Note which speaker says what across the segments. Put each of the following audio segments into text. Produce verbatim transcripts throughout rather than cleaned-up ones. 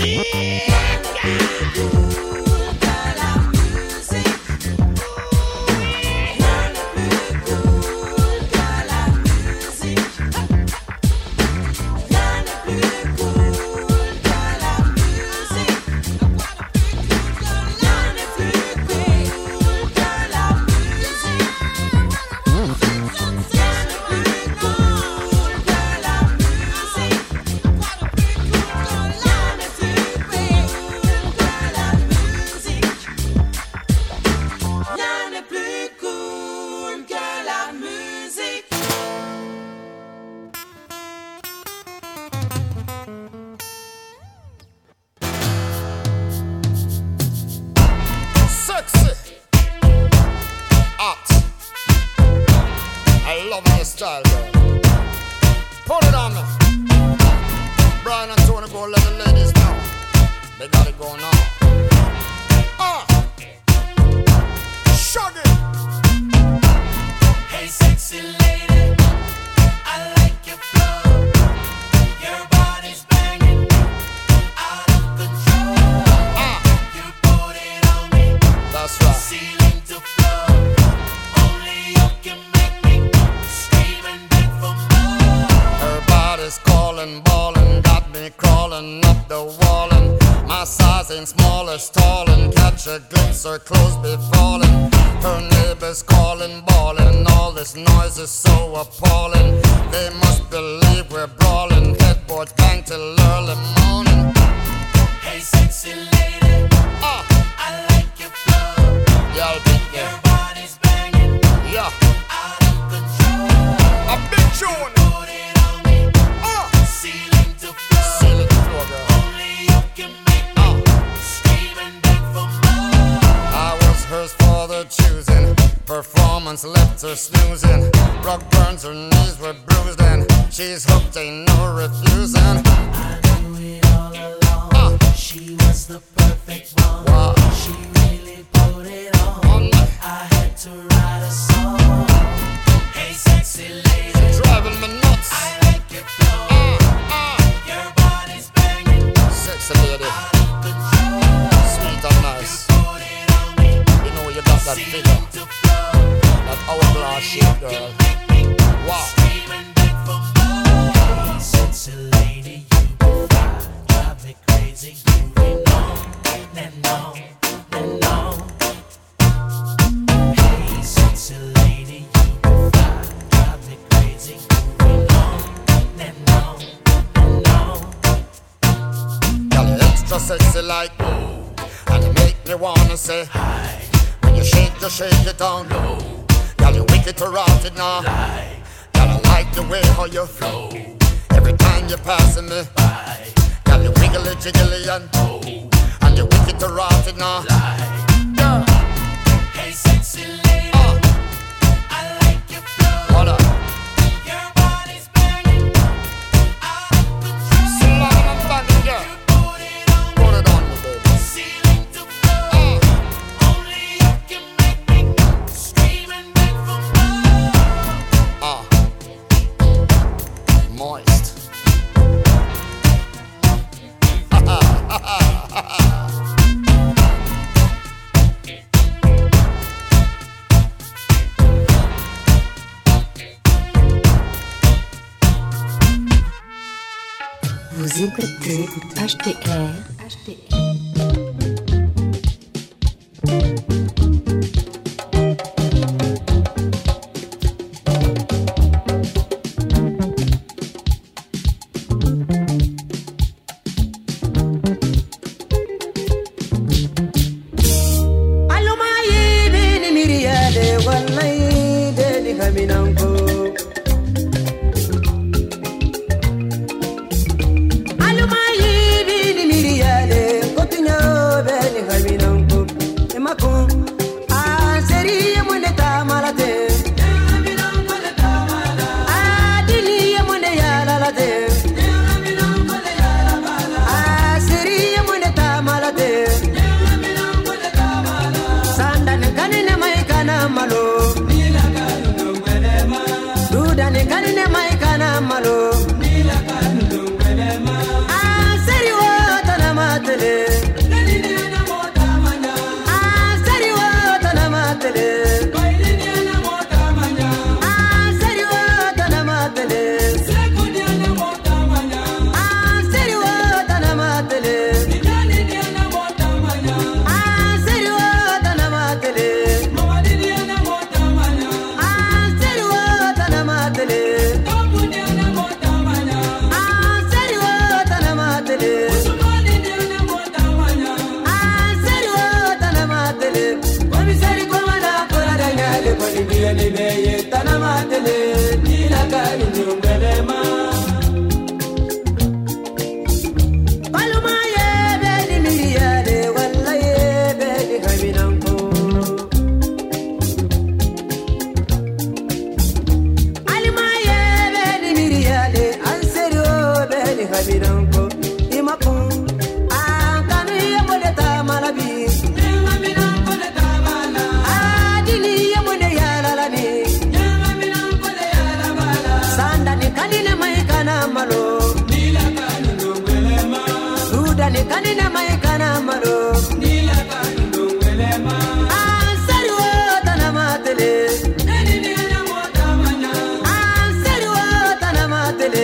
Speaker 1: Vous écoutez H T R. H T R.
Speaker 2: habiranko imako akani yamode ta malabi yamabiranko de ta bala adini yamode yala ni yamabiranko de yala bala sanda ni kanine mai kana malo nila kanu ndongwelema duda ni kanine mai kana malo nila kanu ndongwelema ansari wo tanamatele neni ni anamota manya ansari wo tanamatele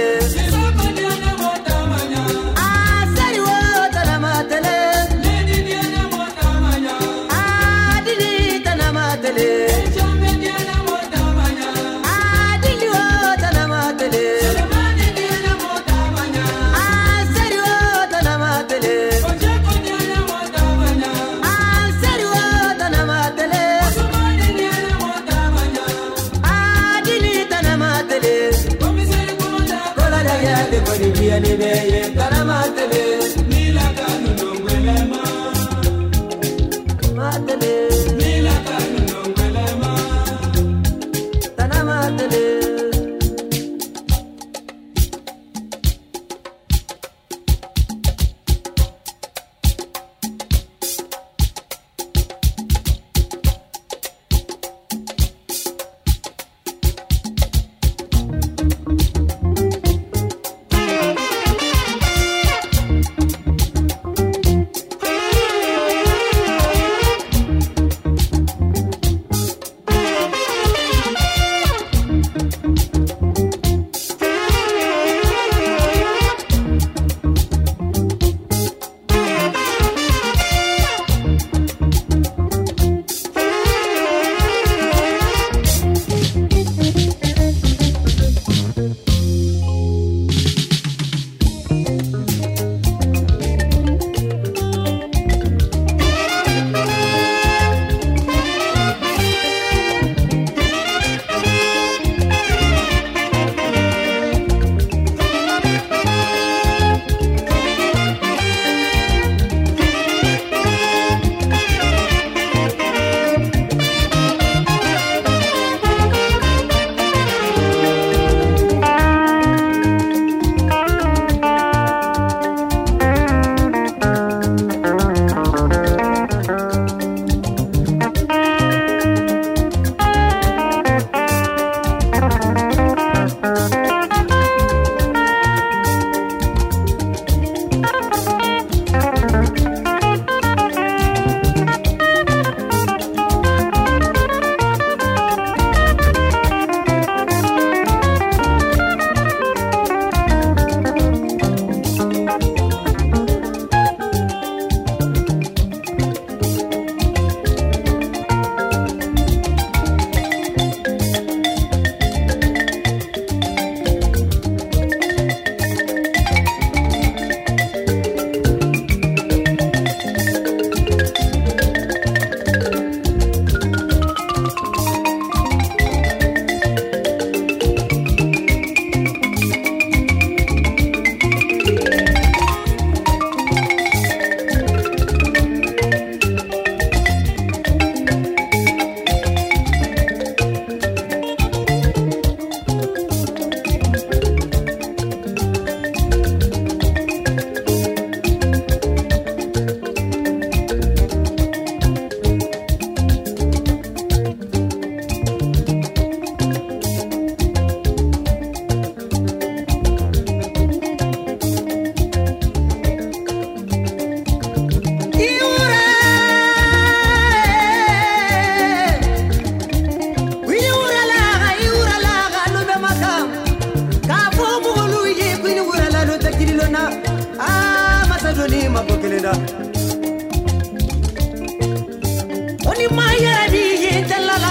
Speaker 2: Oni maya di yetala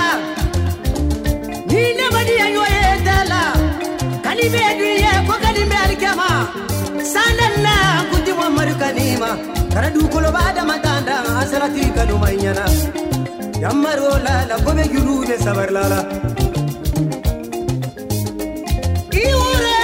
Speaker 2: ni nabadi ayo yetala kani bedu ye ko kani merkama sanalla kuti mo markanima karadu kolo bada matanda asrati kanu mayana yamaro la la ko be guru de sabar lala iura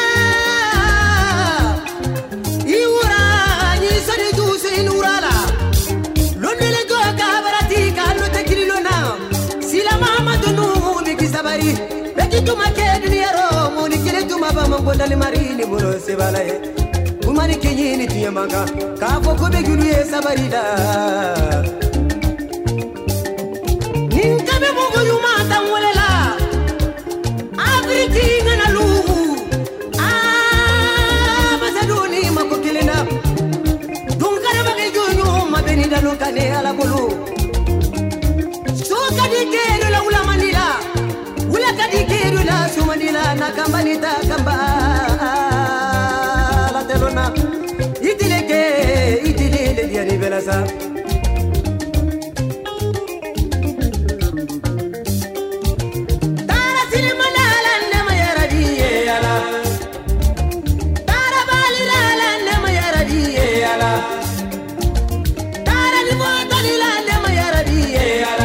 Speaker 2: iura ni sadi du sinurala lonele go kabarati kanu tekrilona sila mama dunu mi kisabari beki tuma ke dinero mo ni kile tuma ba mo gondali marini bolo se balaye mani kenyini tiemanga kafo ko be gulu e sabarida ninka be mo yuma tan wala afriki ngana lu ah masaduni mako kilina dum kana ba ke jonyo ma beni dalo kane ala bolu so kadike la ula manila ula kadike la sumanila na kambanita kamba la telona itileke itilele diani belasa tara silmala la nama yaradi ala tara balila la nama yaradi ala tara limota la nama yaradi ala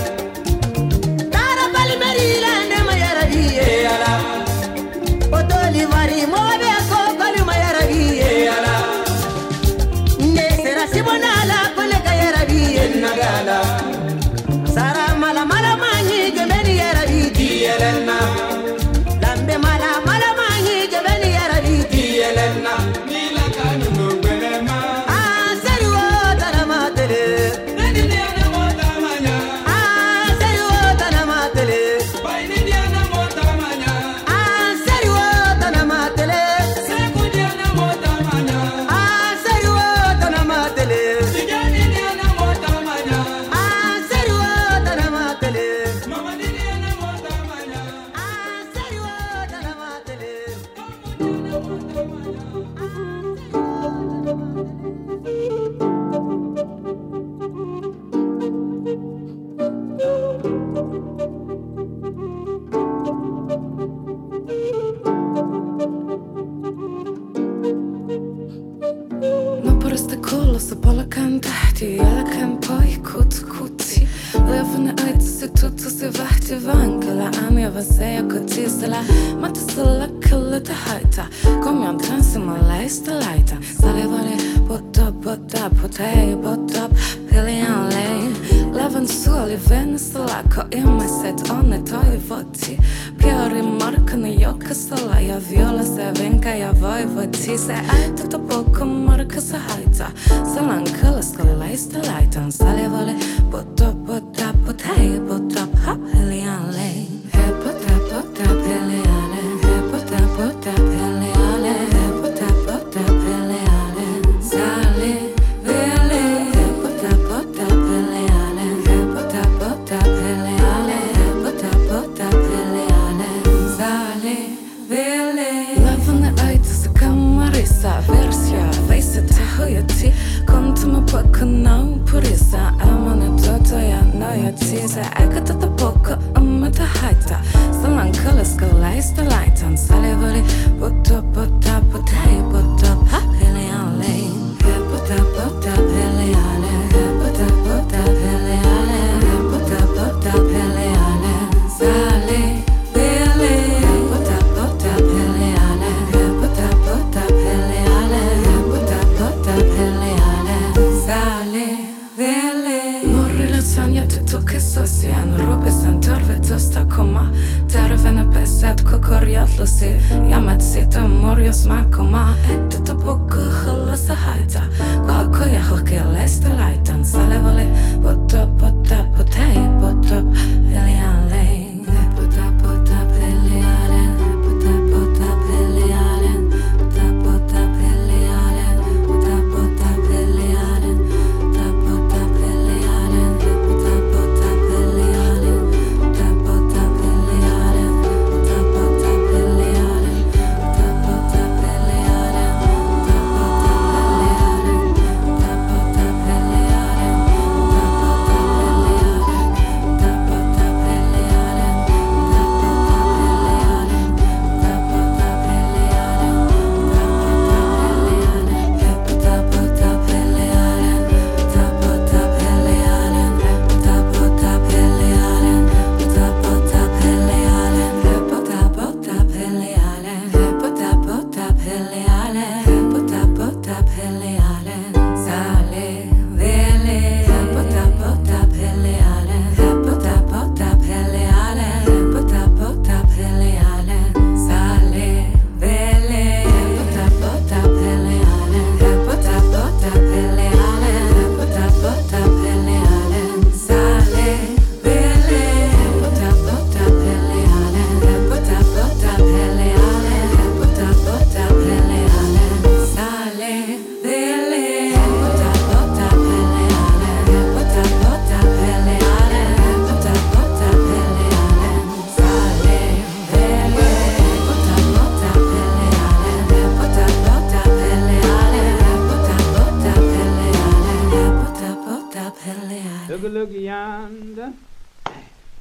Speaker 2: tara balmeri la nama yaradi ala otoli mari mobe ko balma yaradi ala ne sera sibonala kole ka yaradi nagala sara mala mala mani gemeni yaradi dielena lambe mala mala mani gemeni yaradi dielena nila kanu ngwelema ah serio tana matele ndia na mota manya ah serio tana matele bai ndia na mota manya ah serio tana matele seku ndia na mota manya ah serio tana matele sigani ndia na mota manya ah serio tana matele mama ndia na mota manya ah serio tana matele
Speaker 3: ما برست كل صبالا كان تحتي على كان باي كوت كوتي لفن ايت ستوت سيفحتي فانكلا امي وسيا كوتي سلا ما تسلا كل تحيتا كم يوم تنسي ما لايست لايتا سالي بالي بوتا بوتا بوتاي بوتا بليان لي لفن سولي فينسلا كو يوم سيت اوني توي فوتي Piori markano io che sola io viola se venga io voi voti se hai tutto poco marca se haita se lanka la scola sta laita sale vole bota bota potai bota ha heliale he bota bota heliale he bota bota heliale he bota bota heliale sale vele he bota bota heliale he bota bota heliale he bota bota heliale sale vele lavane aita se kamarisa versija vejse te hojati konto me paka na purisa amane toto ja nojati se eka tata poka umme te hajta salan kala skala ista lajtan sale voli bota bota potai bota ha heliale he bota bota heliale he bota bota heliale he bota bota heliale sale vele he bota bota heliale he bota bota heliale he bota bota heliale sale vele morrila sanja te tuke sosian robe san torve tosta koma tervena pesat kokoriatlusi jamat sita morjos makoma että to pokko hallassa haita kako ja hokealesta laitan sale vole bota bota potai bota heliale bota bota heliale bota bota heliale bota bota heliale bota bota heliale bota bota heliale bota bota heliale bota bota heliale bota bota heliale bota bota heliale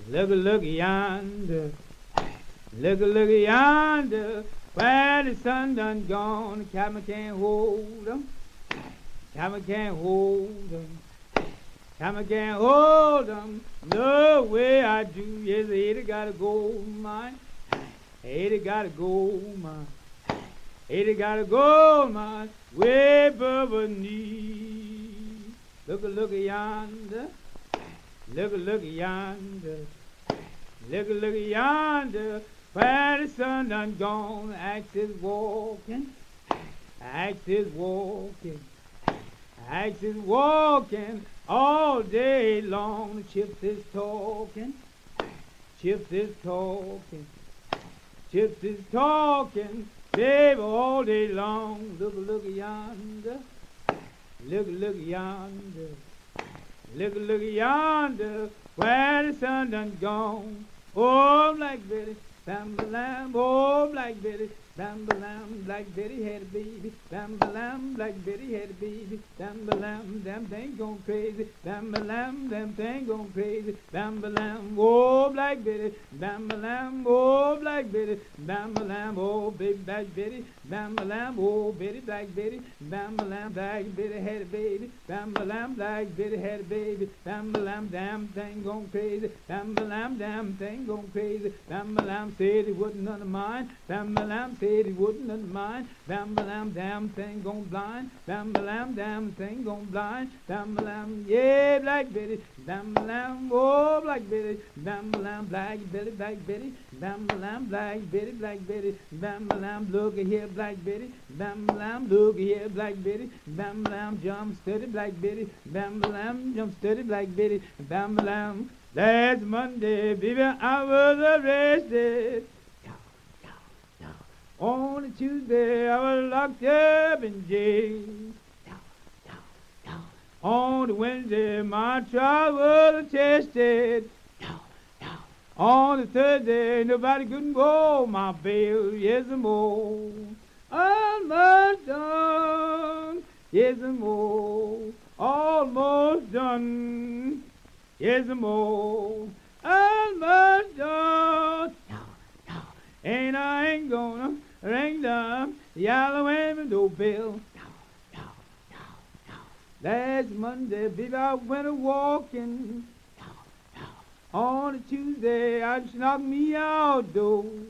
Speaker 4: Look, look yonder. Look, look yonder. Where the sun done gone, the cabin can't hold 'em. Cabin can't hold 'em. Cabin can't hold 'em. No way I do. Yes, Ada got a gold mine. Ada got a gold mine. Ada got a gold mine way above her knee. Look, look yonder. Look, look yonder. Look, look yonder. Where the sun done gone, axe is walking. Axe is walking. Axe is walking all day long. Chips is talking. Chips is talking. Chips is talking, baby, all day long. Look, look yonder. Look, look yonder. Look, look yonder. Where the sun done gone. Oh, Black Betty, bam-ba-lam. Oh, Black Betty, bam-ba-lam. Black Betty had a baby. Bam-ba-lam. Black Betty had a baby. Bam-ba-lam. Damn thing gone crazy. Bam-ba-lam. Damn thing gone crazy. Bam-ba-lam. Oh, Black Betty. Bam-ba-lam. Oh, Black Betty. Bam-ba-lam. Oh, baby Black Betty. Bam-ba-lam. Oh, Betty Black Betty. Bam-ba-lam. Black Betty had a baby. Bam-ba-lam. Black Betty had a baby. Bam-ba-lam. Damn thing gone crazy. Bam-ba-lam. Damn thing gone crazy. Bam-ba-lam said he wasn't none of mine. Bam-ba-lam said he wouldn't none of mine. Bam-ba-lam, damn thing gone blind. Bam-ba-lam, damn thing gone blind. Bam-ba-lam, yeah, Black Betty. Bam-ba-lam, oh, Black Betty. Bam-ba-lam, Black Betty, Black Betty. Bam-ba-lam, Black Betty, Black Betty. Bam-ba-lam, look here, Black Betty. Bam-ba-lam, look here, Black Betty. Bam-ba-lam, jump steady, Black Betty. Bam-ba-lam, jump steady, Black Betty. Bam-ba-lam, last Monday, baby, I was arrested. On a Tuesday, I was locked up in jail. On a Wednesday, my trial was attested. On a Thursday, nobody couldn't go my bail. Yes, and more. Almost done. Yes, and more. Almost done. Yes, and more. Almost done. And I ain't gonna ring the yellow window bell. Last Monday, baby, I went a walking. On a Tuesday, I just knocked me outdoors.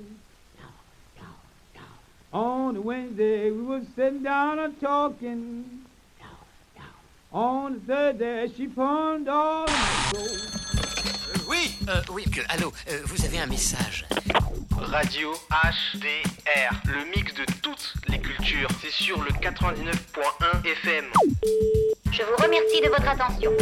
Speaker 4: On a Wednesday, we was sitting down and talking. On a Thursday, she pawned all my clothes.
Speaker 5: Oui, euh, oui, que, allô, euh, vous avez un message.
Speaker 6: Radio H D R, le mix de toutes les cultures. C'est sur le quatre-vingt-dix-neuf point un F M.
Speaker 7: Je vous remercie de votre attention.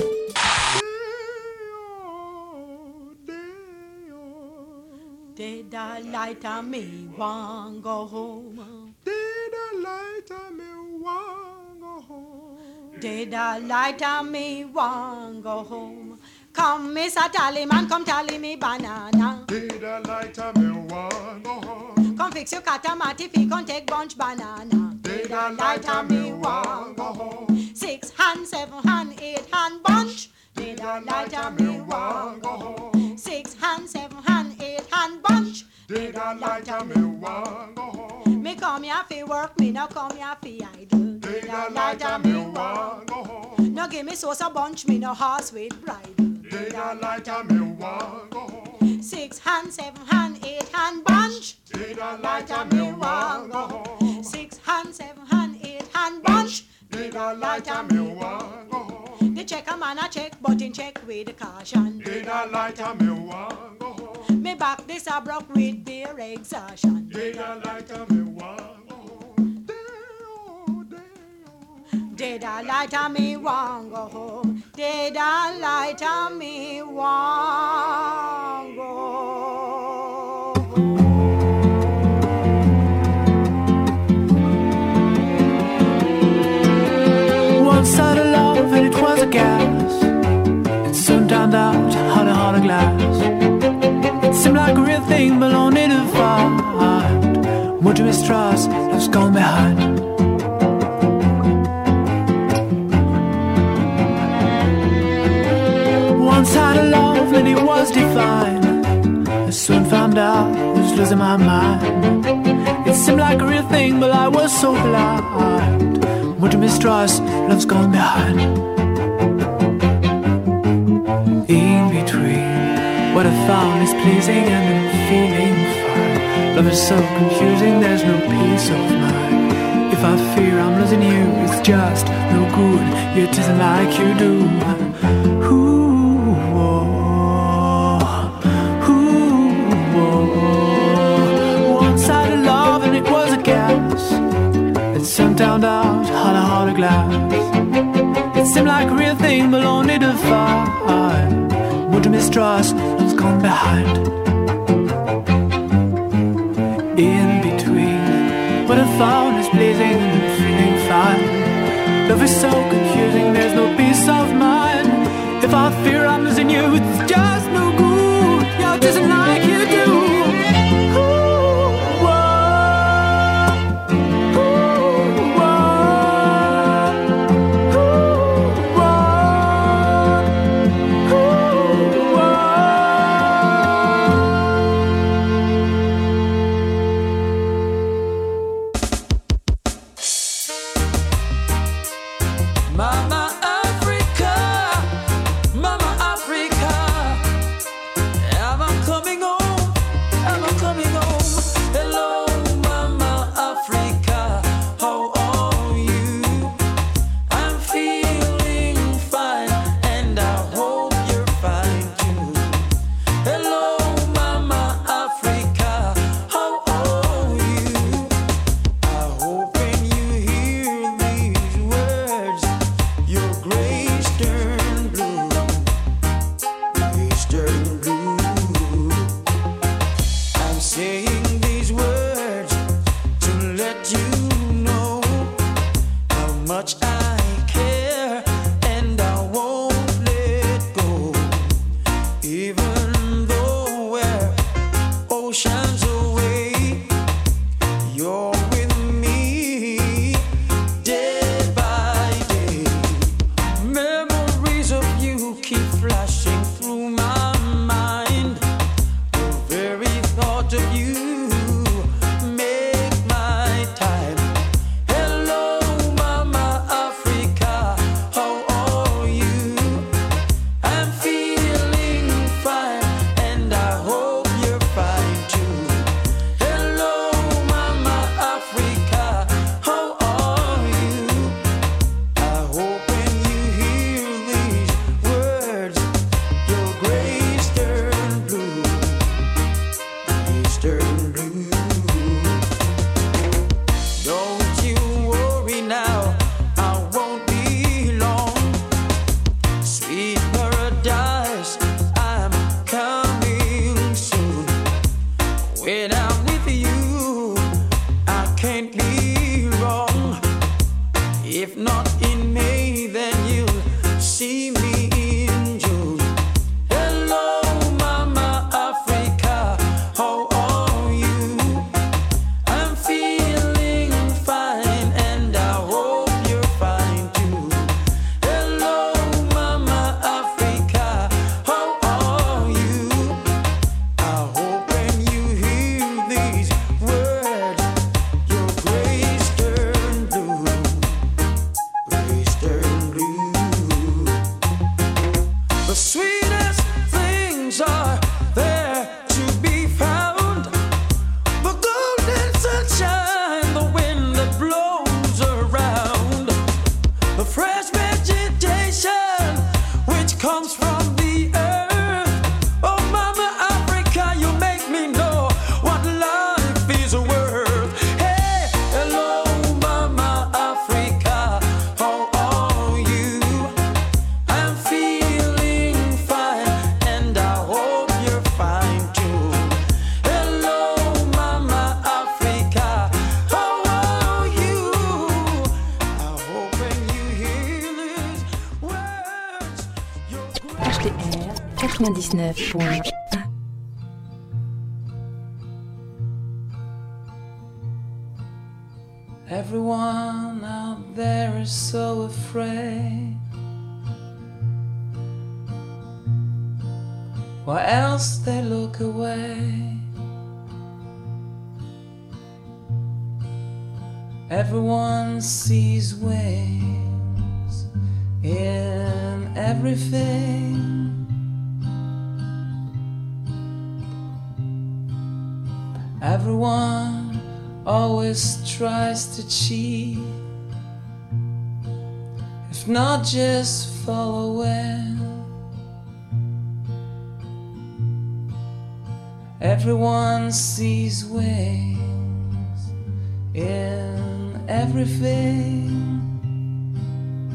Speaker 8: Did I light on me, want go home?
Speaker 9: Did I light on me, want go home?
Speaker 8: Did I light on me, want go home? Come, Mister Tallyman, come tally me banana.
Speaker 9: Did I light on me, want go home?
Speaker 8: Come fix your catamatic if you can take bunch banana.
Speaker 9: Did I light on me, want go home?
Speaker 8: Six hand, seven hand, eight hand bunch. Did I light on me, want go home? Six hand, seven hand, eight hand bunch.
Speaker 9: Did I light on me, want go home?
Speaker 8: Me come here fi work, me no come here fi idle.
Speaker 9: Did I light on me, want go home?
Speaker 8: No give me sauce a bunch, me no horse with bridle.
Speaker 9: Did I light on me, want go home?
Speaker 8: Six hand, seven hand, eight hand bunch.
Speaker 9: Did I light on me, want go home?
Speaker 8: Six hand, seven hand, eight hand bunch.
Speaker 9: Did I light on me, want go home?
Speaker 8: The check a man a check, but in check with the caution.
Speaker 9: Did I light on me, want go home?
Speaker 8: Me back this a broke with beer exhaustion.
Speaker 9: Did I light on me, want go home? Day-o, day-o.
Speaker 8: Did I light on me, want go home? Did I light on me, want go home?
Speaker 10: Once had a love and it was a gas. It soon turned out hot on a glass. It seemed like a real thing, but only to find what you mistrust has gone behind. Once had a love and it was divine. I was losing my mind. It seemed like a real thing, but I was so blind. More to mistrust, love's gone behind. In between, what I found is pleasing and then feeling fine. Love is so confusing, there's no peace of mind. If I fear I'm losing you, it's just no good. It isn't like you do. Ooh, oh, ooh, oh. One-sided love and it was a gas. It soon turned out hollow, hollow glass. It seemed like a real thing, but only to find more to mistrust, love's gone behind. In between, what I found is pleasing and feeling fine. Love is so confusing, there's no peace of mind. If I fear I'm losing you, it's just no good. You're just like you do.
Speaker 1: quatre-vingt-dix-neuf point un.
Speaker 10: Everyone out there is so afraid. Why else they look away? Everyone sees wings in everything. Everyone always tries to cheat, if not just following. Everyone sees wings in everything.